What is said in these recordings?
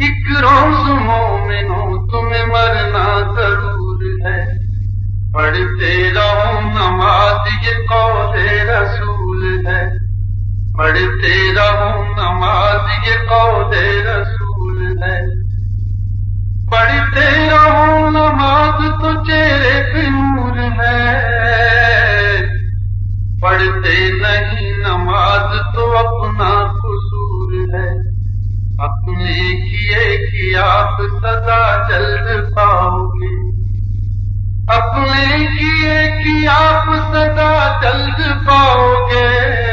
ایک روز مومنوں تمہیں مرنا ضرور ہے، پڑھتے رہو نماز یہ قول رسول ہے، پڑھتے رہو نماز یہ قول رسول ہے، پڑھتے رہو نماز تو چہرے پہ نور ہے، پڑھتے نہیں نماز تو اپنا قصور ہے، اپنے کیے کی آپ سزا جلد پاؤ گے، اپنے کیے کی آپ سزا جلد پاؤ گے،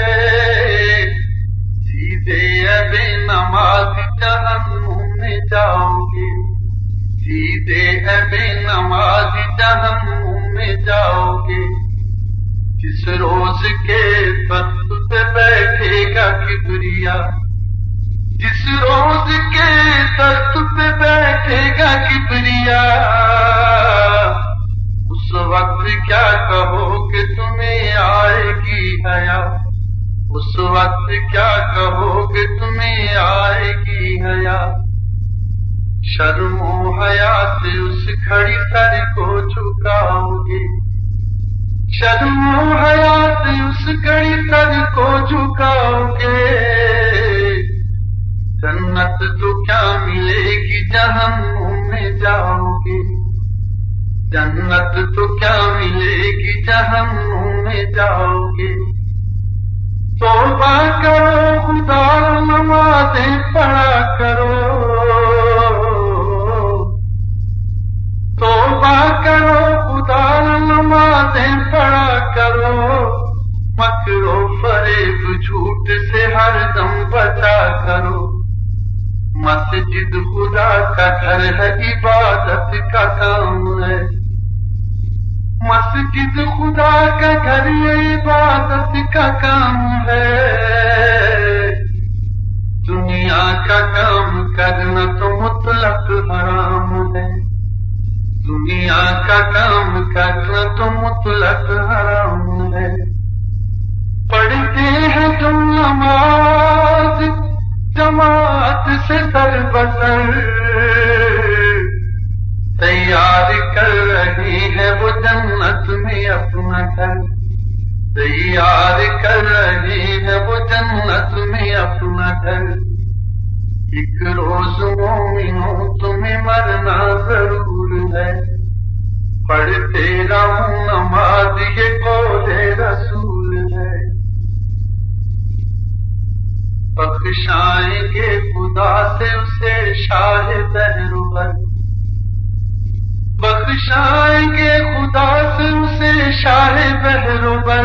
سیدھے بے نماز جہنم میں جاؤ گے، سیدھے بے نماز جہنم میں جاؤ گے، جس روز کے تخت پہ بیٹھے گا کبریا، جس روز کے تخت پہ بیٹھے گا کبریا، اس وقت کیا کہو کہ تمہیں آئے گی حیا، اس وقت کیا کہو کہ تمہیں آئے گی حیا، شرم و حیا سے اس کھڑی سر کو جھکاؤ گے، شرم و حیا سے اس کھڑی سر کو جھکاؤ گے، جنت تو کیا ملے گی جہنم میں جاؤ گے، جنت تو کیا ملے گی جہنم میں جاؤ گے، توبہ کرو خدا نمازیں پڑھا کرو، توبہ کرو خدا نمازیں پڑھا کرو، مکر و فریب جھوٹ سے ہر دم بچا کرو، مسجد خدا کا گھر ہے عبادت کا کام ہے، مسجد خدا کا گھر عبادت کا کام ہے، دنیا کا کام کرنا تو مطلق حرام ہے، دنیا کا کام کرنا تو مطلق حرام ہے، پڑھتے ہیں تم نماز جماعت سے سر بسر، تیار کر رہی ہے وہ جنت میں اپنا گھر، تیار کر رہی ہے وہ جنت میں اپنا گھر، ایک روز مومنوں تمہیں مرنا ضرور ہے، پڑھتے رہو نماز یہ قول رسول ہے، بخشائیں گے خدا سے اسے شاہ بہروبر، بخشائیں گے خدا سے اسے شاہ بہروبر،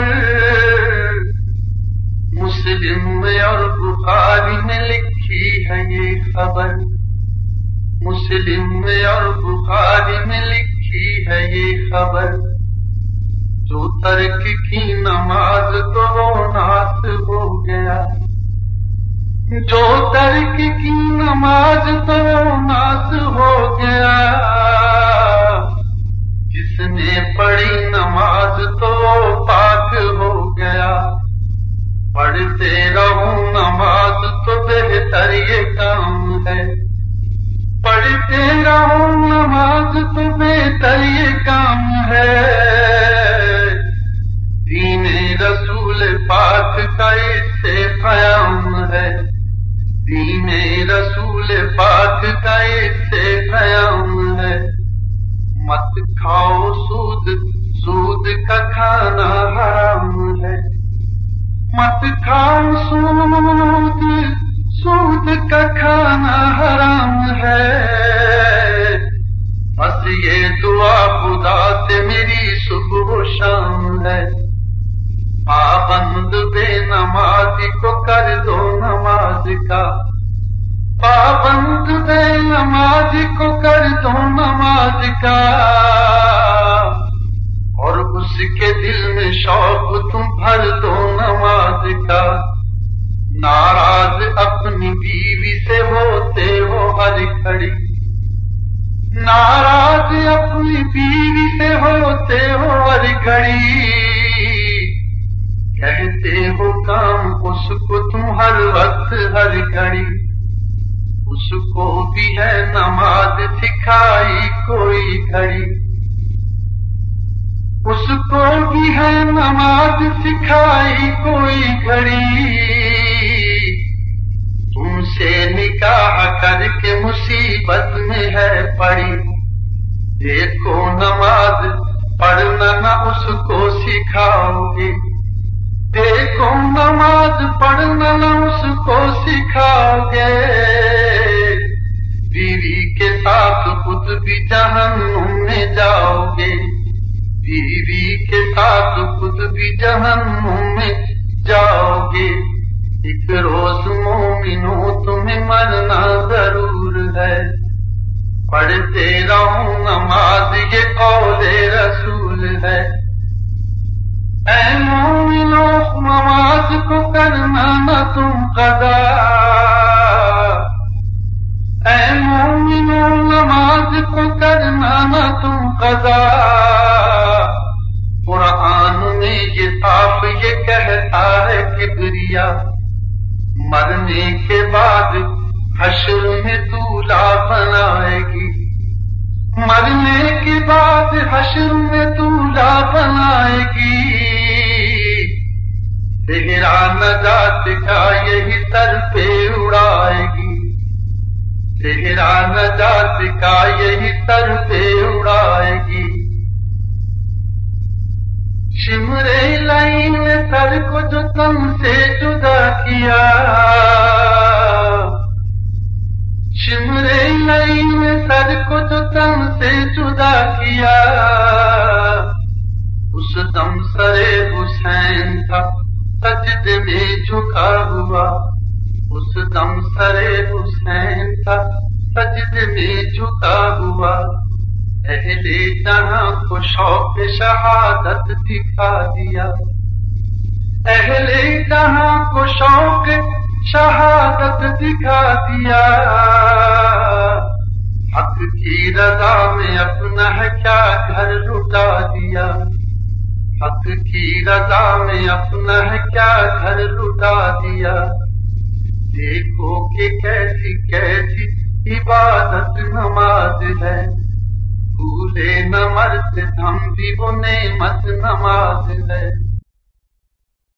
مسلم میں اور بخاری میں لکھی ہے یہ خبر، مسلم میں اور بخاری میں لکھی ہے یہ خبر، جو ترک کی نماز تو وہ ناس ہو گیا، جو ترک کی نماز تو ناس ہو گیا، جس نے پڑھی نماز تو پاک ہو گیا، پڑھتے رہو نماز تو بہتر یہ کام ہے، پڑھتے رہو نماز تو بہتر یہ کام ہے، دین رسول پاک کا اس سے قیام ہے، دین رسول پاک کا اس سے قیام ہے، مت کھاؤ سود، سود کا کھانا حرام ہے، مت کھاؤ سود، سود کا کھانا حرام ہے، بس یہ دعا خدا سے میری صبح و شام ہے، پابند بے نمازی کو کر دو نماز کا، پابند بے نمازی کو کر دو نماز کا، اور اس کے دل میں شوق تم بھر دو نماز کا، ناراض اپنی بیوی سے ہوتے ہو ہر گھڑی، ناراض اپنی بیوی سے ہوتے ہو ہر گھڑی، کہتے ہو کام اس کو تم ہر وقت ہر گھڑی، اس کو بھی ہے نماز سکھائی کوئی گھڑی، اس کو بھی ہے نماز سکھائی کوئی گھڑی، تم سے نکاح کر کے مصیبت میں ہے پڑی، دیکھو نماز پڑھنا نہ اس کو سکھاؤ گے، دیکھو نماز پڑھنا نہ اس کو سکھاؤ گے، بیوی کے ساتھ خود بھی جہنم میں جاؤ گے، بیوی کے ساتھ خود بھی جہنم میں جاؤ گے، ایک روز مومنوں تمہیں مرنا ضرور ہے، پڑھتے رہو نماز یہ قول رسول ہے، اے مومنوں نماز کو کرنا نہ تم قضا، اے مومنوں نماز کو کرنا نہ تم قضا، قرآن میں یہ صاف یہ کہتا ہے کبریا، مرنے کے بعد حشر میں دولہا بنائے گی، مرنے کے بعد حشر میں دولہا بنائے گی، صحرا نجات کا یہی سر پہ اڑائے گی، صحرا نجات کا یہی سر پہ اڑائے گی، شمرے لائن نے سر کو جو تم سے جدا کیا، شمرے لائن نے سر کو جو تم سے جدا کیا، اس دم سرے حسین تھا سجدے میں جھکا ہوا، اس دم سرے حسین تھا سجدے میں جھکا ہوا، اہل جہاں کو شوق شہادت دکھا دیا، اہل جہاں کو شوق شہادت دکھا دیا، حق کی رضا میں اپنا ہے کیا گھر لٹا دیا، حق کی رضا میں اپنا ہے کیا گھر لٹا دیا، دیکھو کہ کیسی کیسی عبادت نماز ہے، بھولے نہ مرتے ہم بھی وہ نعمت نماز ہے۔